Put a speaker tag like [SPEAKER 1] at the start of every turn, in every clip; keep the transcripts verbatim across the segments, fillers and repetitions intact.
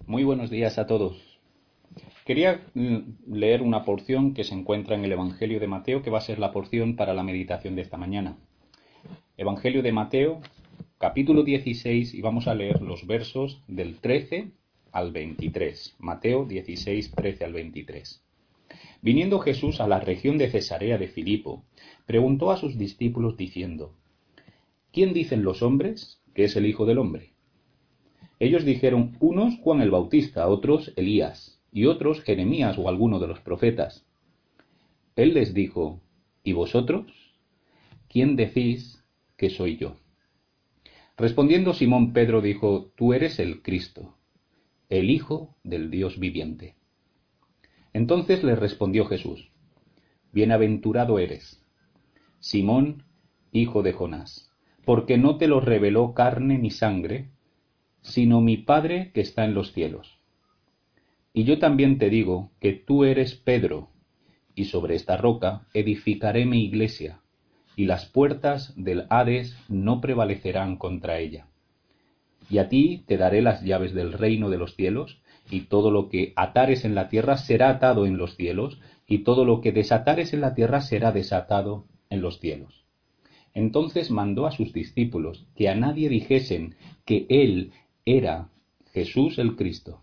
[SPEAKER 1] Muy buenos días a todos. Quería mm, leer una porción que se encuentra en el Evangelio de Mateo, que va a ser la porción para la meditación de esta mañana. Evangelio de Mateo, capítulo dieciséis, y vamos a leer los versos del trece al veintitrés. Mateo dieciséis, trece al veintitrés. Viniendo Jesús a la región de Cesarea de Filipo, preguntó a sus discípulos diciendo: ¿Quién dicen los hombres que es el Hijo del Hombre? Ellos dijeron, unos Juan el Bautista, otros Elías, y otros Jeremías o alguno de los profetas. Él les dijo, ¿y vosotros? ¿Quién decís que soy yo? Respondiendo Simón Pedro dijo, tú eres el Cristo, el Hijo del Dios viviente. Entonces les respondió Jesús, bienaventurado eres, Simón, hijo de Jonás, porque no te lo reveló carne ni sangre, sino mi Padre que está en los cielos. Y yo también te digo que tú eres Pedro, y sobre esta roca edificaré mi iglesia, y las puertas del Hades no prevalecerán contra ella. Y a ti te daré las llaves del reino de los cielos, y todo lo que atares en la tierra será atado en los cielos, y todo lo que desatares en la tierra será desatado en los cielos. Entonces mandó a sus discípulos que a nadie dijesen que él era Jesús el Cristo.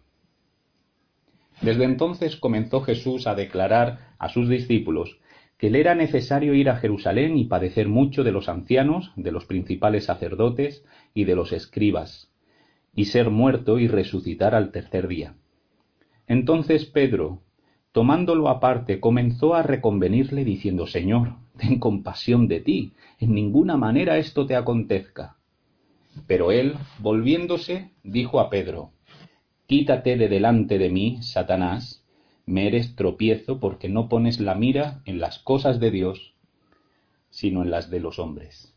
[SPEAKER 1] Desde entonces comenzó Jesús a declarar a sus discípulos que le era necesario ir a Jerusalén y padecer mucho de los ancianos, de los principales sacerdotes y de los escribas, y ser muerto y resucitar al tercer día. Entonces Pedro, tomándolo aparte, comenzó a reconvenirle diciendo, Señor, ten compasión de ti, en ninguna manera esto te acontezca. Pero él, volviéndose, dijo a Pedro, quítate de delante de mí, Satanás, me eres tropiezo porque no pones la mira en las cosas de Dios, sino en las de los hombres.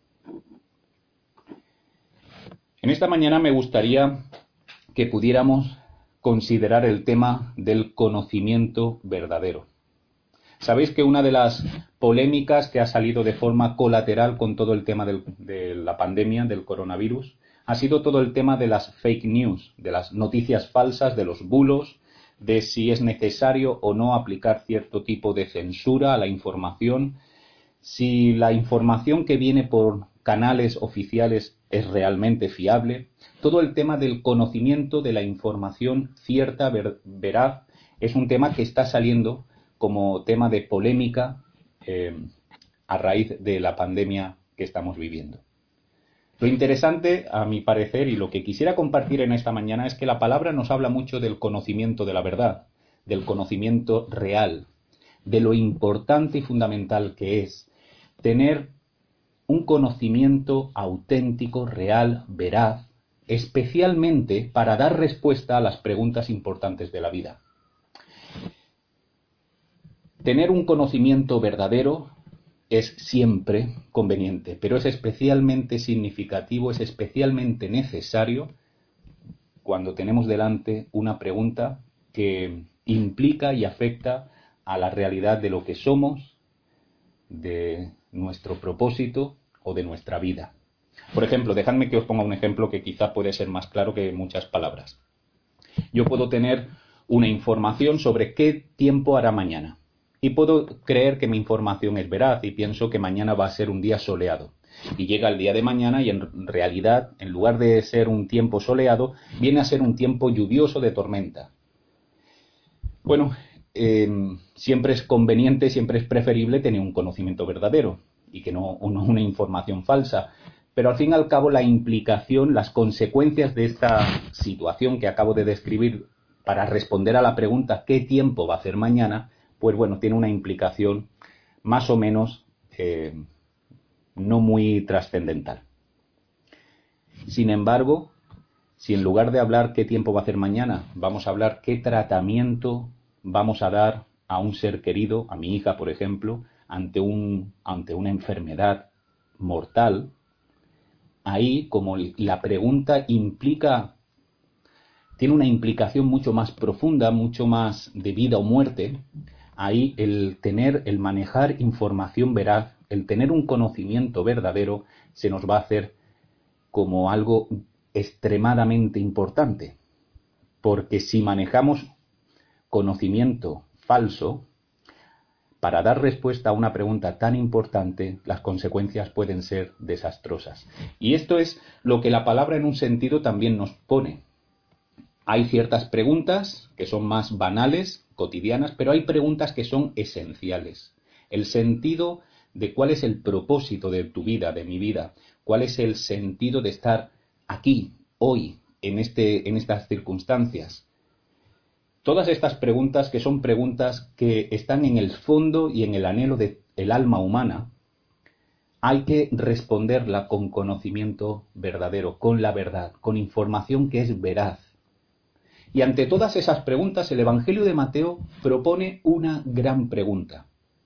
[SPEAKER 1] En esta mañana me gustaría que pudiéramos considerar el tema del conocimiento verdadero. Sabéis que una de las polémicas que ha salido de forma colateral con todo el tema del, de la pandemia, del coronavirus, ha sido todo el tema de las fake news, de las noticias falsas, de los bulos, de si es necesario o no aplicar cierto tipo de censura a la información, si la información que viene por canales oficiales es realmente fiable. Todo el tema del conocimiento de la información cierta, ver, veraz, es un tema que está saliendo como tema de polémica eh, a raíz de la pandemia que estamos viviendo. Lo interesante, a mi parecer, y lo que quisiera compartir en esta mañana, es que la palabra nos habla mucho del conocimiento de la verdad, del conocimiento real, de lo importante y fundamental que es tener un conocimiento auténtico, real, veraz, especialmente para dar respuesta a las preguntas importantes de la vida. Tener un conocimiento verdadero es siempre conveniente, pero es especialmente significativo, es especialmente necesario cuando tenemos delante una pregunta que implica y afecta a la realidad de lo que somos, de nuestro propósito o de nuestra vida. Por ejemplo, dejadme que os ponga un ejemplo que quizá puede ser más claro que muchas palabras. Yo puedo tener una información sobre qué tiempo hará mañana. Y puedo creer que mi información es veraz y pienso que mañana va a ser un día soleado. Y llega el día de mañana y en realidad, en lugar de ser un tiempo soleado, viene a ser un tiempo lluvioso de tormenta. Bueno, eh, siempre es conveniente, siempre es preferible tener un conocimiento verdadero y que no una información falsa. Pero al fin y al cabo la implicación, las consecuencias de esta situación que acabo de describir para responder a la pregunta ¿qué tiempo va a hacer mañana? Pues bueno, tiene una implicación más o menos eh, no muy trascendental. Sin embargo, si en lugar de hablar qué tiempo va a hacer mañana, vamos a hablar qué tratamiento vamos a dar a un ser querido, a mi hija, por ejemplo, ante, un, ante una enfermedad mortal, ahí como la pregunta implica, tiene una implicación mucho más profunda, mucho más de vida o muerte, ahí el tener, el manejar información veraz, el tener un conocimiento verdadero, se nos va a hacer como algo extremadamente importante. porque si manejamos conocimiento falso, para dar respuesta a una pregunta tan importante, las consecuencias pueden ser desastrosas. Y esto es lo que la palabra en un sentido también nos pone. Hay ciertas preguntas que son más banales, cotidianas, pero hay preguntas que son esenciales. El sentido de cuál es el propósito de tu vida, de mi vida, cuál es el sentido de estar aquí, hoy, en, este, en estas circunstancias. Todas estas preguntas, que son preguntas que están en el fondo y en el anhelo del alma humana, hay que responderla con conocimiento verdadero, con la verdad, con información que es veraz. Y ante todas esas preguntas, el Evangelio de Mateo propone una gran pregunta.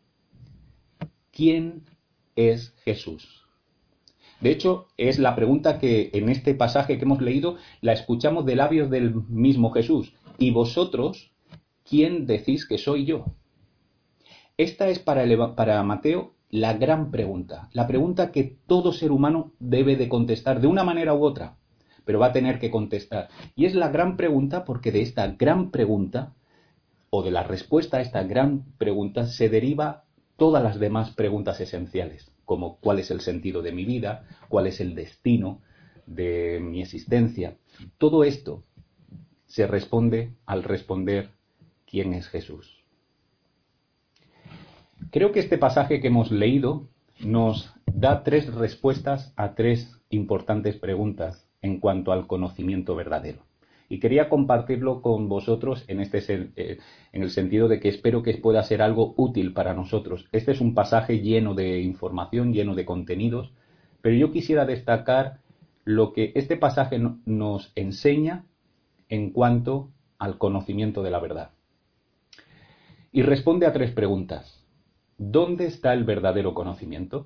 [SPEAKER 1] ¿Quién es Jesús? De hecho, es la pregunta que en este pasaje que hemos leído la escuchamos de labios del mismo Jesús. ¿Y vosotros, quién decís que soy yo? Esta es para, el, para Mateo la gran pregunta, la pregunta que todo ser humano debe de contestar de una manera u otra, pero va a tener que contestar. Y es la gran pregunta porque de esta gran pregunta, o de la respuesta a esta gran pregunta, se deriva todas las demás preguntas esenciales, como cuál es el sentido de mi vida, cuál es el destino de mi existencia. Todo esto se responde al responder quién es Jesús. Creo que este pasaje que hemos leído nos da tres respuestas a tres importantes preguntas en cuanto al conocimiento verdadero. Y quería compartirlo con vosotros en, este, en el sentido de que espero que pueda ser algo útil para nosotros. Este es un pasaje lleno de información, lleno de contenidos, pero yo quisiera destacar lo que este pasaje nos enseña en cuanto al conocimiento de la verdad. Y responde a tres preguntas. ¿Dónde está el verdadero conocimiento?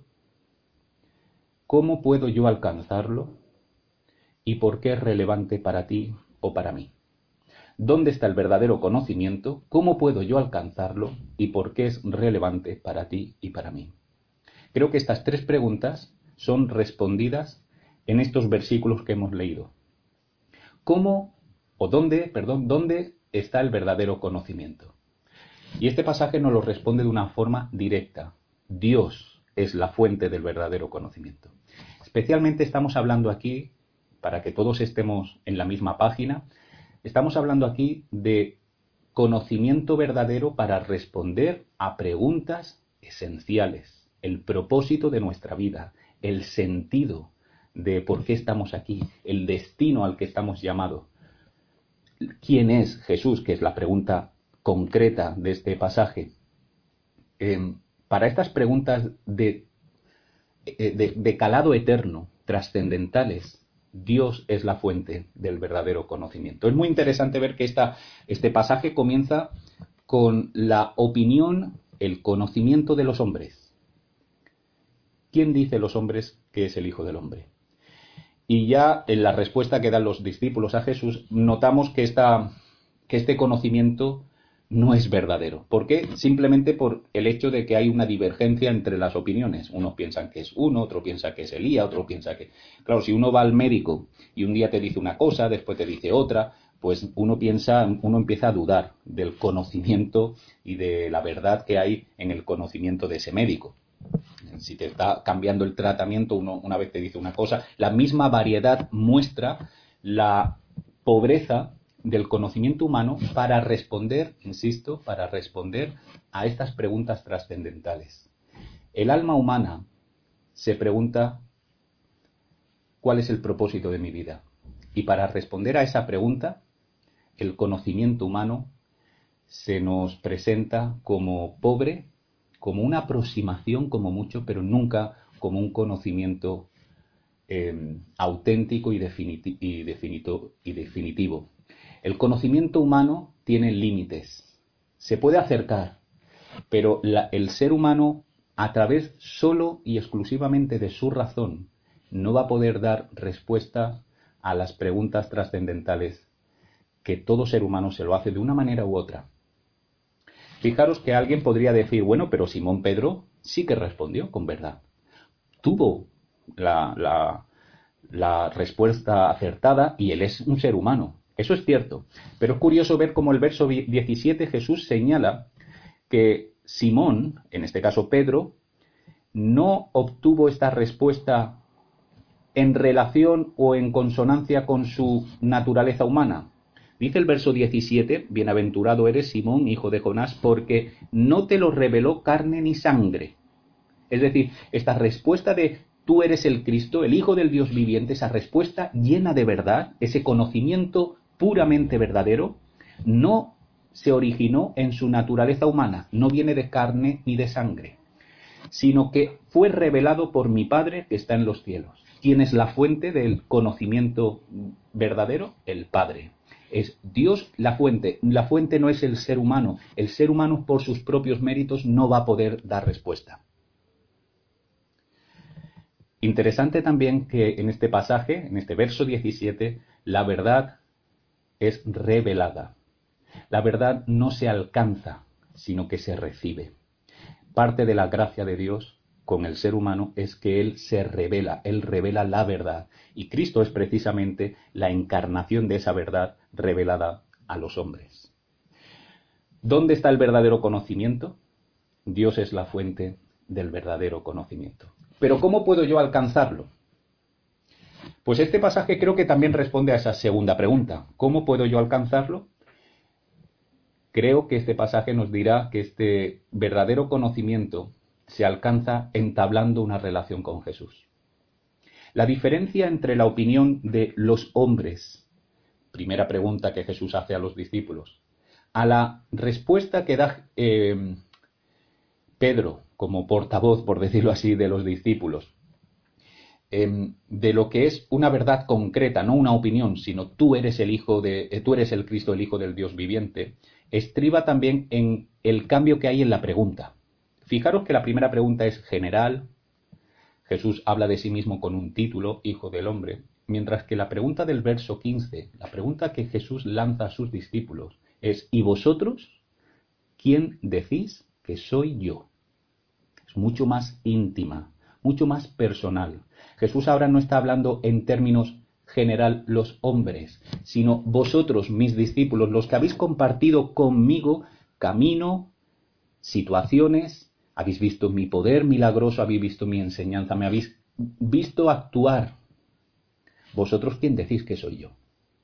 [SPEAKER 1] ¿Cómo puedo yo alcanzarlo? ¿Y por qué es relevante para ti o para mí? ¿Dónde está el verdadero conocimiento? ¿Cómo puedo yo alcanzarlo? ¿Y por qué es relevante para ti y para mí? Creo que estas tres preguntas son respondidas en estos versículos que hemos leído. ¿Cómo o dónde, perdón, dónde está el verdadero conocimiento? Y este pasaje nos lo responde de una forma directa. Dios es la fuente del verdadero conocimiento. Especialmente estamos hablando aquí, para que todos estemos en la misma página, estamos hablando aquí de conocimiento verdadero para responder a preguntas esenciales, el propósito de nuestra vida, el sentido de por qué estamos aquí, el destino al que estamos llamados. ¿Quién es Jesús? Que es la pregunta concreta de este pasaje. Eh, para estas preguntas de, de, de calado eterno, trascendentales, Dios es la fuente del verdadero conocimiento. Es muy interesante ver que esta, este pasaje comienza con la opinión, el conocimiento de los hombres. ¿Quién dice los hombres que es el Hijo del Hombre? Y ya en la respuesta que dan los discípulos a Jesús, notamos que, esta, que este conocimiento no es verdadero. ¿Por qué? Simplemente por el hecho de que hay una divergencia entre las opiniones. Unos piensan que es uno, otro piensa que es Elías, otro piensa que... Claro, si uno va al médico y un día te dice una cosa, después te dice otra, pues uno piensa, uno empieza a dudar del conocimiento y de la verdad que hay en el conocimiento de ese médico. Si te está cambiando el tratamiento, uno una vez te dice una cosa, la misma variedad muestra la pobreza del conocimiento humano para responder, insisto, para responder a estas preguntas trascendentales. El alma humana se pregunta ¿cuál es el propósito de mi vida? Y para responder a esa pregunta, el conocimiento humano se nos presenta como pobre, como una aproximación como mucho, pero nunca como un conocimiento eh, auténtico y, definiti- y, definito- y definitivo. El conocimiento humano tiene límites, se puede acercar, pero la, el ser humano, a través solo y exclusivamente de su razón, no va a poder dar respuesta a las preguntas trascendentales que todo ser humano se lo hace de una manera u otra. Fijaros que alguien podría decir, bueno, pero Simón Pedro sí que respondió con verdad. Tuvo la, la, la respuesta acertada y él es un ser humano. Eso es cierto, pero es curioso ver cómo el verso diecisiete Jesús señala que Simón, en este caso Pedro, no obtuvo esta respuesta en relación o en consonancia con su naturaleza humana. Dice el verso diecisiete, bienaventurado eres Simón, hijo de Jonás, porque no te lo reveló carne ni sangre. Es decir, esta respuesta de tú eres el Cristo, el Hijo del Dios viviente, esa respuesta llena de verdad, ese conocimiento puramente verdadero, no se originó en su naturaleza humana, no viene de carne ni de sangre, sino que fue revelado por mi Padre que está en los cielos. ¿Quién es la fuente del conocimiento verdadero? El Padre. Es Dios la fuente. La fuente no es el ser humano. El ser humano por sus propios méritos no va a poder dar respuesta. Interesante también que en este pasaje, en este verso diecisiete, la verdad es revelada. La verdad no se alcanza, sino que se recibe. Parte de la gracia de Dios con el ser humano es que Él se revela, Él revela la verdad. Y Cristo es precisamente la encarnación de esa verdad revelada a los hombres. ¿Dónde está el verdadero conocimiento? Dios es la fuente del verdadero conocimiento. Pero ¿cómo puedo yo alcanzarlo? Pues este pasaje creo que también responde a esa segunda pregunta. ¿Cómo puedo yo alcanzarlo? Creo que este pasaje nos dirá que este verdadero conocimiento se alcanza entablando una relación con Jesús. La diferencia entre la opinión de los hombres, primera pregunta que Jesús hace a los discípulos, a la respuesta que da eh, Pedro como portavoz, por decirlo así, de los discípulos, eh, de lo que es una verdad concreta, no una opinión, sino tú eres el hijo de, eh, tú eres el Cristo, el Hijo del Dios viviente, estriba también en el cambio que hay en la pregunta. Fijaros que la primera pregunta es general. Jesús habla de sí mismo con un título, Hijo del Hombre, mientras que la pregunta del verso quince, la pregunta que Jesús lanza a sus discípulos es: ¿y vosotros quién decís que soy yo? Es mucho más íntima, mucho más personal. Jesús ahora no está hablando en términos general los hombres, sino vosotros, mis discípulos, los que habéis compartido conmigo camino, situaciones, habéis visto mi poder milagroso, habéis visto mi enseñanza, me habéis visto actuar. ¿Vosotros quién decís que soy yo?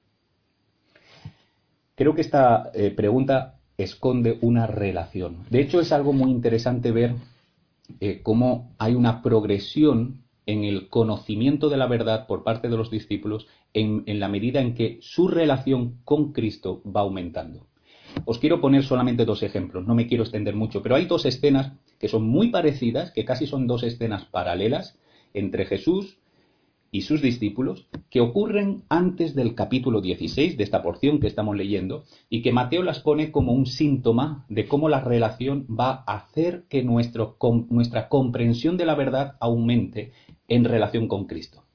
[SPEAKER 1] Creo que esta eh, pregunta esconde una relación. De hecho, es algo muy interesante ver eh, cómo hay una progresión en el conocimiento de la verdad por parte de los discípulos en, en la medida en que su relación con Cristo va aumentando. Os quiero poner solamente dos ejemplos, no me quiero extender mucho, pero hay dos escenas que son muy parecidas, que casi son dos escenas paralelas entre Jesús y sus discípulos, que ocurren antes del capítulo dieciséis de esta porción que estamos leyendo, y que Mateo las pone como un síntoma de cómo la relación va a hacer que nuestro, com, nuestra comprensión de la verdad aumente en relación con Cristo.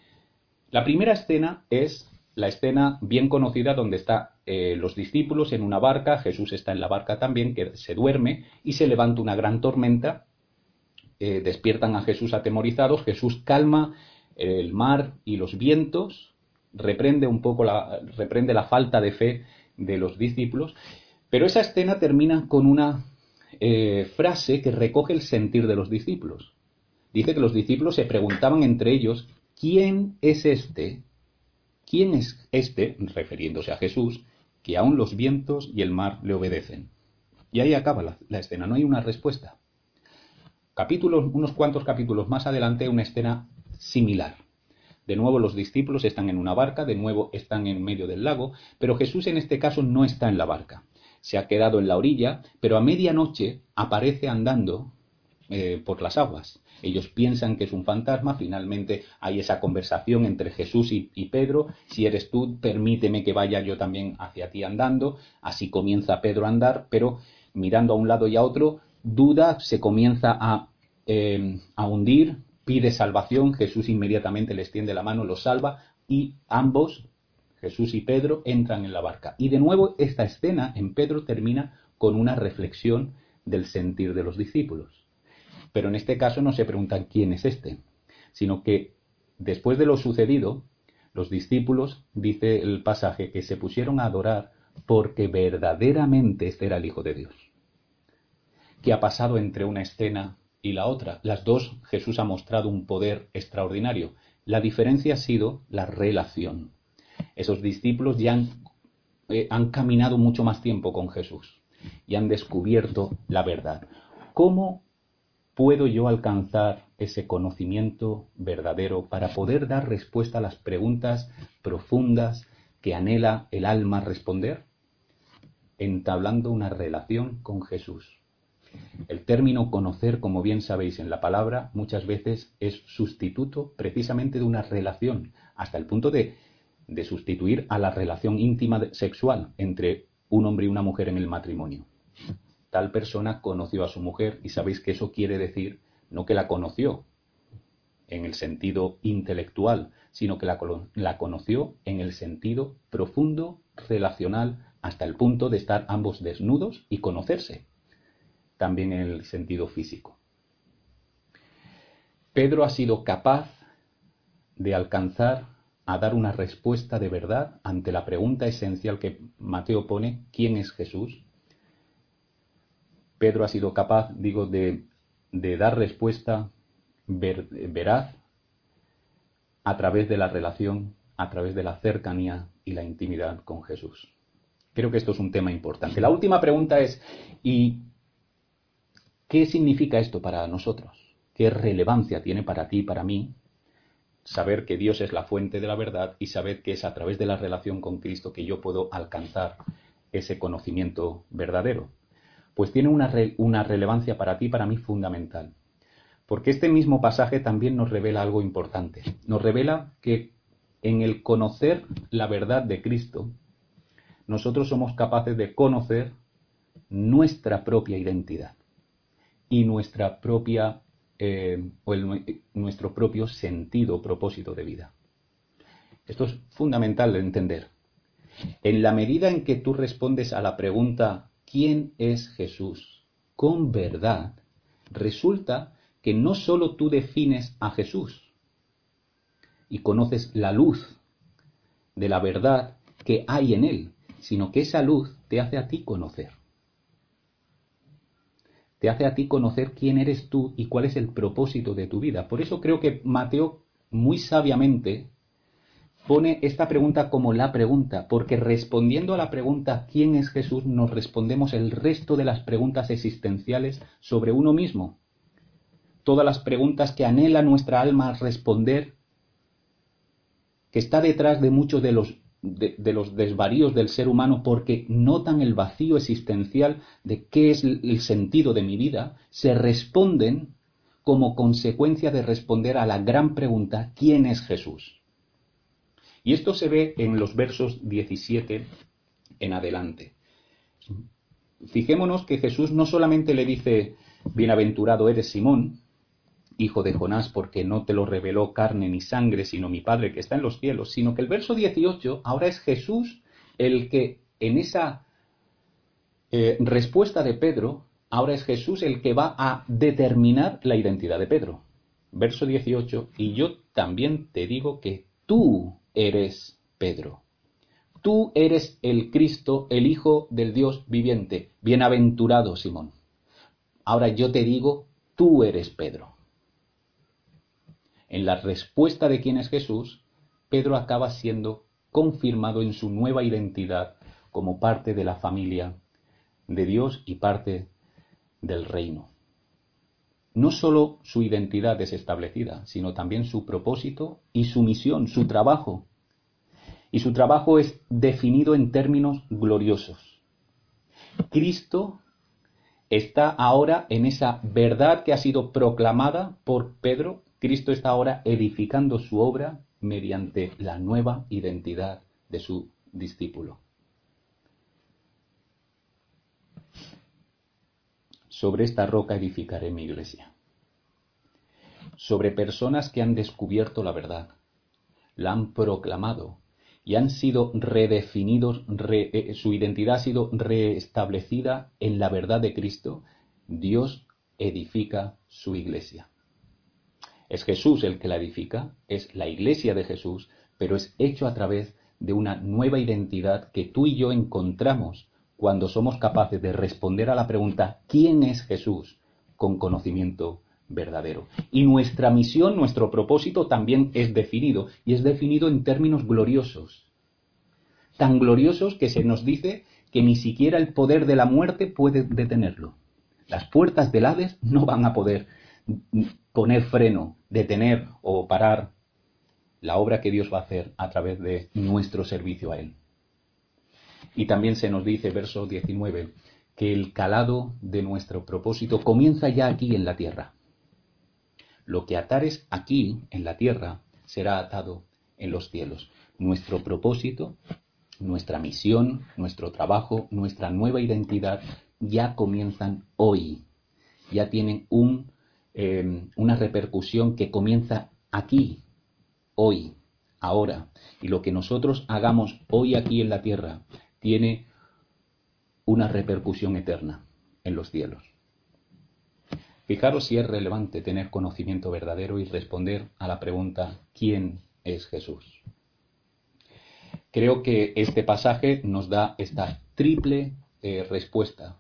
[SPEAKER 1] La primera escena es la escena bien conocida donde están eh, los discípulos en una barca, Jesús está en la barca también, que se duerme y se levanta una gran tormenta, eh, despiertan a Jesús atemorizados, Jesús calma el mar y los vientos, reprende un poco la, reprende la falta de fe de los discípulos, pero esa escena termina con una eh, frase que recoge el sentir de los discípulos. Dice que los discípulos se preguntaban entre ellos: ¿quién es este? ¿Quién es este? Refiriéndose a Jesús, que aún los vientos y el mar le obedecen. Y ahí acaba la, la escena, no hay una respuesta. Capítulos, unos cuantos capítulos más adelante, una escena similar. De nuevo los discípulos están en una barca, de nuevo están en medio del lago, pero Jesús en este caso no está en la barca. Se ha quedado en la orilla, pero a medianoche aparece andando eh, por las aguas. Ellos piensan que es un fantasma, finalmente hay esa conversación entre Jesús y, y Pedro: si eres tú, permíteme que vaya yo también hacia ti andando. Así comienza Pedro a andar, pero mirando a un lado y a otro, duda, se comienza a, eh, a hundir, pide salvación, Jesús inmediatamente le extiende la mano, los salva y ambos, Jesús y Pedro, entran en la barca. Y de nuevo esta escena en Pedro termina con una reflexión del sentir de los discípulos. Pero en este caso no se preguntan quién es este, sino que después de lo sucedido, Los discípulos, dice el pasaje, que se pusieron a adorar porque verdaderamente este era el Hijo de Dios. ¿Qué ha pasado entre una escena y la otra? Las dos, Jesús ha mostrado un poder extraordinario. La diferencia ha sido la relación. Esos discípulos ya han, eh, han caminado mucho más tiempo con Jesús y han descubierto la verdad. ¿Cómo puedo yo alcanzar ese conocimiento verdadero para poder dar respuesta a las preguntas profundas que anhela el alma responder? Entablando una relación con Jesús. El término conocer, como bien sabéis en la palabra, muchas veces es sustituto precisamente de una relación, hasta el punto de, de sustituir a la relación íntima de, sexual entre un hombre y una mujer en el matrimonio. Tal persona conoció a su mujer y sabéis que eso quiere decir no que la conoció en el sentido intelectual, sino que la, la conoció en el sentido profundo, relacional, hasta el punto de estar ambos desnudos y conocerse. También en el sentido físico. Pedro ha sido capaz de alcanzar a dar una respuesta de verdad ante la pregunta esencial que Mateo pone, ¿quién es Jesús? Pedro ha sido capaz, digo, de, de dar respuesta ver, veraz a través de la relación, a través de la cercanía y la intimidad con Jesús. Creo que esto es un tema importante. La última pregunta es, ¿y qué significa esto para nosotros? ¿Qué relevancia tiene para ti y para mí saber que Dios es la fuente de la verdad y saber que es a través de la relación con Cristo que yo puedo alcanzar ese conocimiento verdadero? Pues tiene una, re, una relevancia para ti y para mí fundamental. Porque este mismo pasaje también nos revela algo importante. Nos revela que en el conocer la verdad de Cristo, nosotros somos capaces de conocer nuestra propia identidad y nuestra propia eh, o el, nuestro propio sentido, propósito de vida. Esto es fundamental de entender. En la medida en que tú respondes a la pregunta ¿quién es Jesús? Con verdad, resulta que no solo tú defines a Jesús y conoces la luz de la verdad que hay en él, sino que esa luz te hace a ti conocer. Te hace a ti conocer quién eres tú y cuál es el propósito de tu vida. Por eso creo que Mateo muy sabiamente pone esta pregunta como la pregunta, porque respondiendo a la pregunta ¿quién es Jesús? Nos respondemos el resto de las preguntas existenciales sobre uno mismo. Todas las preguntas que anhela nuestra alma responder, que está detrás de muchos de los De, de los desvaríos del ser humano porque notan el vacío existencial de qué es el sentido de mi vida, se responden como consecuencia de responder a la gran pregunta ¿quién es Jesús? Y esto se ve en los versos diecisiete en adelante. Fijémonos que Jesús no solamente le dice bienaventurado eres Simón, hijo de Jonás, porque no te lo reveló carne ni sangre, sino mi Padre que está en los cielos, sino que el verso dieciocho ahora es Jesús el que en esa eh, respuesta de Pedro, ahora es Jesús el que va a determinar la identidad de Pedro. Verso dieciocho, y yo también te digo que tú eres Pedro. Tú eres el Cristo, el Hijo del Dios viviente. Bienaventurado Simón. Ahora yo te digo, tú eres Pedro. En la respuesta de quién es Jesús, Pedro acaba siendo confirmado en su nueva identidad como parte de la familia de Dios y parte del reino. No solo su identidad es establecida, sino también su propósito y su misión, su trabajo. Y su trabajo es definido en términos gloriosos. Cristo está ahora en esa verdad que ha sido proclamada por Pedro. Cristo está ahora edificando su obra mediante la nueva identidad de su discípulo. Sobre esta roca edificaré mi iglesia. Sobre personas que han descubierto la verdad, la han proclamado y han sido redefinidos, re, eh, su identidad ha sido restablecida en la verdad de Cristo, Dios edifica su iglesia. Es Jesús el que la edifica, es la iglesia de Jesús, pero es hecho a través de una nueva identidad que tú y yo encontramos cuando somos capaces de responder a la pregunta ¿quién es Jesús? Con conocimiento verdadero. Y nuestra misión, nuestro propósito también es definido, y es definido en términos gloriosos. Tan gloriosos que se nos dice que ni siquiera el poder de la muerte puede detenerlo. Las puertas del Hades no van a poder poner freno, detener o parar la obra que Dios va a hacer a través de nuestro servicio a Él. Y también se nos dice, verso diecinueve, que el calado de nuestro propósito comienza ya aquí en la tierra. Lo que atares aquí en la tierra será atado en los cielos. Nuestro propósito, nuestra misión, nuestro trabajo, nuestra nueva identidad ya comienzan hoy. Ya tienen un, eh, una repercusión que comienza aquí, hoy, ahora. Y lo que nosotros hagamos hoy aquí en la tierra tiene una repercusión eterna en los cielos. Fijaros si es relevante tener conocimiento verdadero y responder a la pregunta ¿quién es Jesús? Creo que este pasaje nos da esta triple eh, respuesta.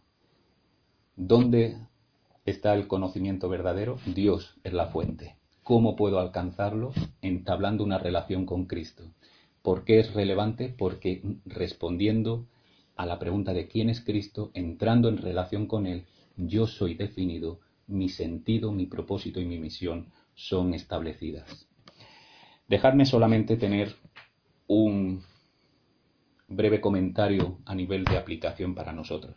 [SPEAKER 1] ¿Dónde está el conocimiento verdadero? Dios es la fuente. ¿Cómo puedo alcanzarlo? Entablando una relación con Cristo. ¿Por qué es relevante? Porque respondiendo a la pregunta de quién es Cristo, entrando en relación con Él, yo soy definido, mi sentido, mi propósito y mi misión son establecidas. Dejadme solamente tener un breve comentario a nivel de aplicación para nosotros.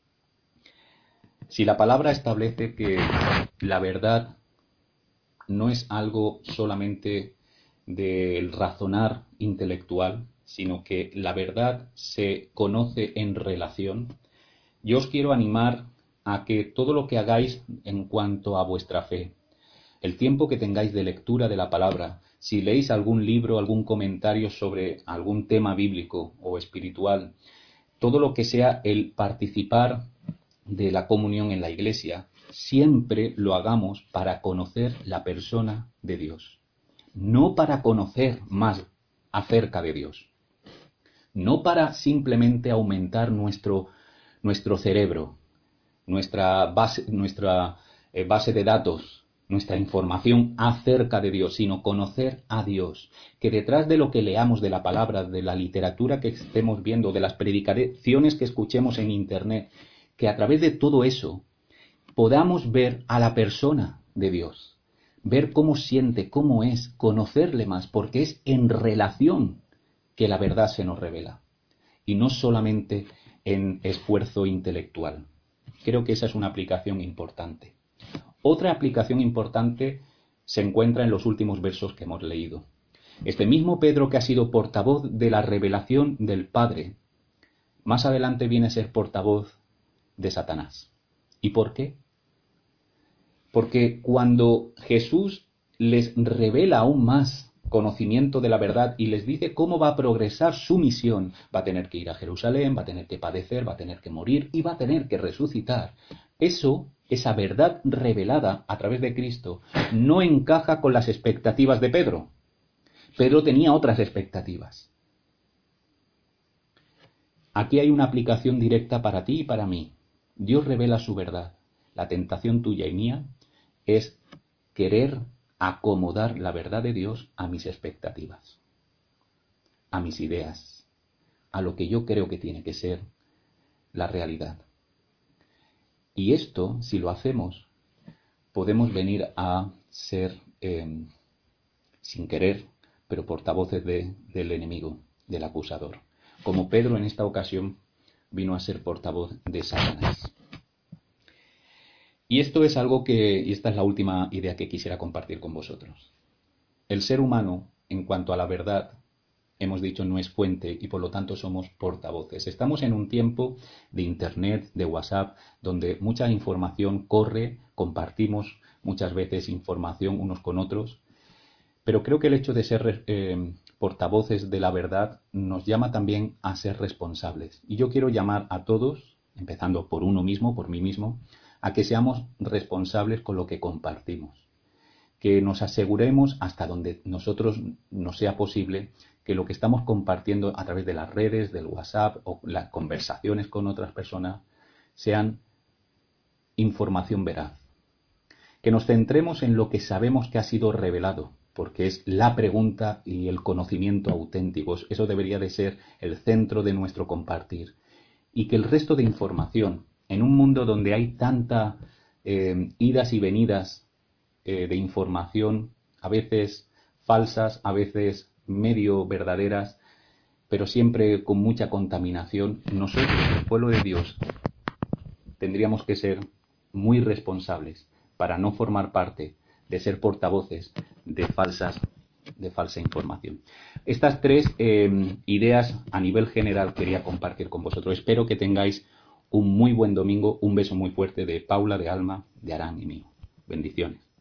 [SPEAKER 1] Si la palabra establece que la verdad no es algo solamente del razonar intelectual, sino que la verdad se conoce en relación, yo os quiero animar a que todo lo que hagáis en cuanto a vuestra fe, el tiempo que tengáis de lectura de la palabra, si leéis algún libro, algún comentario sobre algún tema bíblico o espiritual, todo lo que sea el participar de la comunión en la iglesia, siempre lo hagamos para conocer la persona de Dios, no para conocer más acerca de Dios, no para simplemente aumentar nuestro, nuestro cerebro, nuestra base, nuestra eh, base de datos, nuestra información acerca de Dios, sino conocer a Dios. Que detrás de lo que leamos de la palabra, de la literatura que estemos viendo, de las predicaciones que escuchemos en internet, que a través de todo eso podamos ver a la persona de Dios, ver cómo siente, cómo es, conocerle más, porque es en relación que la verdad se nos revela, y no solamente en esfuerzo intelectual. Creo que esa es una aplicación importante. Otra aplicación importante se encuentra en los últimos versos que hemos leído. Este mismo Pedro, que ha sido portavoz de la revelación del Padre, más adelante viene a ser portavoz de Satanás. ¿Y por qué? Porque cuando Jesús les revela aún más conocimiento de la verdad y les dice cómo va a progresar su misión, va a tener que ir a Jerusalén, va a tener que padecer, va a tener que morir y va a tener que resucitar. Eso, esa verdad revelada a través de Cristo, no encaja con las expectativas de Pedro. Pedro tenía otras expectativas. Aquí hay una aplicación directa para ti y para mí. Dios revela su verdad. La tentación tuya y mía es querer acomodar la verdad de Dios a mis expectativas, a mis ideas, a lo que yo creo que tiene que ser la realidad. Y esto, si lo hacemos, podemos venir a ser, eh, sin querer, pero portavoces de, del enemigo, del acusador. Como Pedro en esta ocasión vino a ser portavoz de Satanás. Y esto es algo que, y esta es la última idea que quisiera compartir con vosotros. El ser humano, en cuanto a la verdad, hemos dicho, no es fuente y por lo tanto somos portavoces. Estamos en un tiempo de Internet, de WhatsApp, donde mucha información corre, compartimos muchas veces información unos con otros, pero creo que el hecho de ser eh, portavoces de la verdad nos llama también a ser responsables. Y yo quiero llamar a todos, empezando por uno mismo, por mí mismo, a que seamos responsables con lo que compartimos. Que nos aseguremos, hasta donde nosotros nos sea posible, que lo que estamos compartiendo a través de las redes, del WhatsApp o las conversaciones con otras personas sean información veraz. Que nos centremos en lo que sabemos que ha sido revelado, porque es la pregunta y el conocimiento auténticos. Eso debería de ser el centro de nuestro compartir. Y que el resto de información, en un mundo donde hay tanta eh, idas y venidas eh, de información, a veces falsas, a veces medio verdaderas, pero siempre con mucha contaminación, nosotros, el pueblo de Dios, tendríamos que ser muy responsables para no formar parte de ser portavoces de falsas de falsa información. Estas tres eh, ideas a nivel general quería compartir con vosotros. Espero que tengáis un muy buen domingo. Un beso muy fuerte de Paula, de Alma, de Arán y mío. Bendiciones.